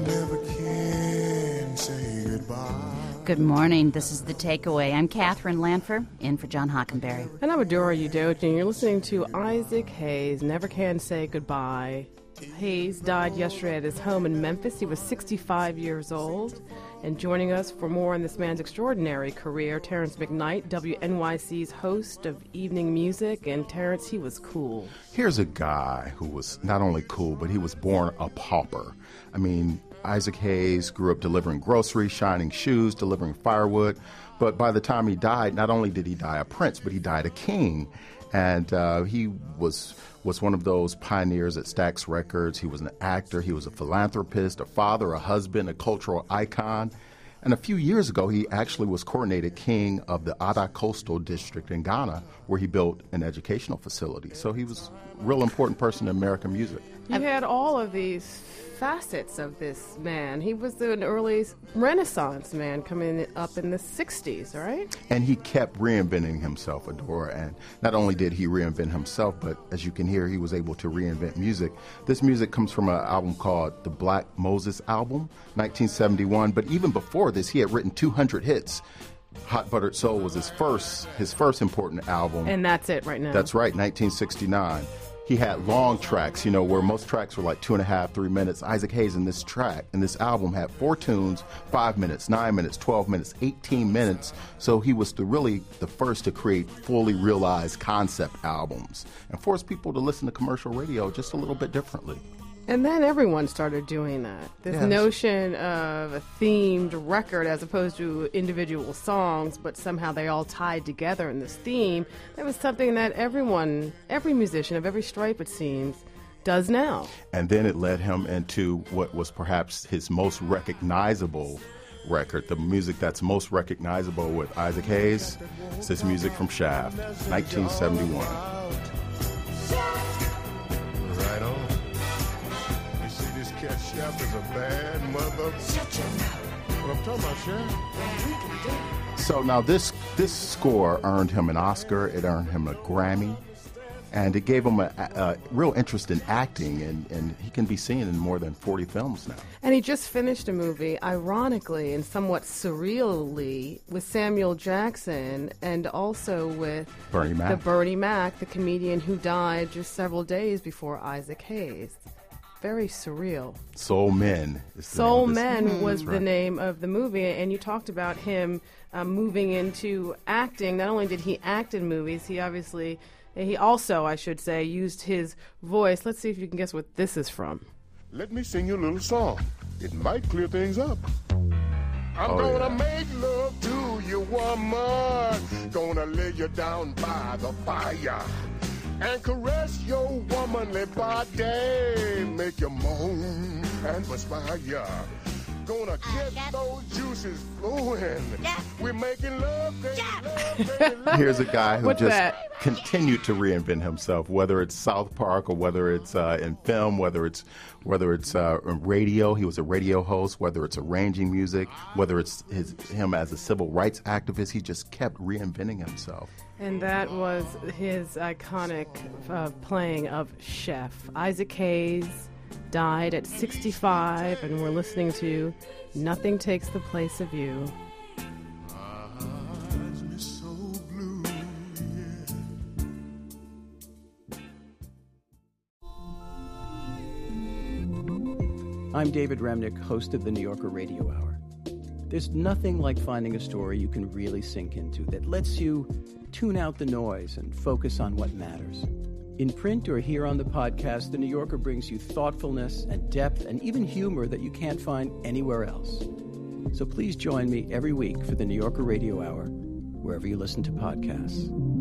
never can say goodbye. Good morning. This is The Takeaway. I'm Catherine Lanfer, in for John Hockenberry. And I'm Adora Udoji, and you're listening to Isaac Hayes, Never Can Say Goodbye. Hayes died yesterday at his home in Memphis. He was 65 years old. And joining us for more on this man's extraordinary career, Terrence McKnight, WNYC's host of Evening Music. And Terrence, he was cool. Here's a guy who was not only cool, but he was born a pauper. I mean, Isaac Hayes grew up delivering groceries, shining shoes, delivering firewood. But by the time he died, not only did he die a prince, but he died a king. And he was one of those pioneers at Stax Records. He was an actor. He was a philanthropist, a father, a husband, a cultural icon. And a few years ago, he actually was coronated king of the Ada Coastal District in Ghana, where he built an educational facility. So he was a real important person in American music. You had all of these facets of this man. He was an early Renaissance man coming up in the 60s, right? And he kept reinventing himself, Adora. And not only did he reinvent himself, but as you can hear, he was able to reinvent music. This music comes from an album called the Black Moses Album, 1971. But even before this, he had written 200 hits. Hot Buttered Soul was his first important album. And that's it right now. That's right, 1969. He had long tracks, where most tracks were like 2.5, 3 minutes. Isaac Hayes in this album had 4 tunes, 5 minutes, 9 minutes, 12 minutes, 18 minutes. So he was really the first to create fully realized concept albums and force people to listen to commercial radio just a little bit differently. And then everyone started doing that. This notion of a themed record as opposed to individual songs, but somehow they all tied together in this theme. That was something that every musician of every stripe, it seems, does now. And then it led him into what was perhaps his most recognizable record, the music that's most recognizable with Isaac Hayes. It's this music from Shaft, 1971. Right on. Shaft is a bad mother. Shut your mouth. What I'm talking about, Shaft. So now this score earned him an Oscar. It earned him a Grammy. And it gave him a real interest in acting, and he can be seen in more than 40 films now. And he just finished a movie, ironically and somewhat surreally, with Samuel Jackson and also with Bernie Mac, the comedian who died just several days before Isaac Hayes. Very surreal. Soul Men. Soul Men was the name of the movie, and you talked about him moving into acting. Not only did he act in movies, he also, I should say, used his voice. Let's see if you can guess what this is from. Let me sing you a little song. It might clear things up. I'm gonna make love to you, woman. Gonna lay you down by the fire and caress your womanly body, make you moan and perspire. Gonna get those juices flowing. We're making love, baby, love. Here's a guy who continued to reinvent himself, whether it's South Park or whether it's in film, whether it's in radio. He was a radio host. Whether it's arranging music, whether it's him as a civil rights activist, he just kept reinventing himself. And that was his iconic playing of Chef. Isaac Hayes died at 65, and we're listening to Nothing Takes the Place of You. I'm David Remnick, host of the New Yorker Radio Hour. There's nothing like finding a story you can really sink into that lets you tune out the noise and focus on what matters. In print or here on the podcast, The New Yorker brings you thoughtfulness and depth and even humor that you can't find anywhere else. So please join me every week for the New Yorker Radio Hour, wherever you listen to podcasts.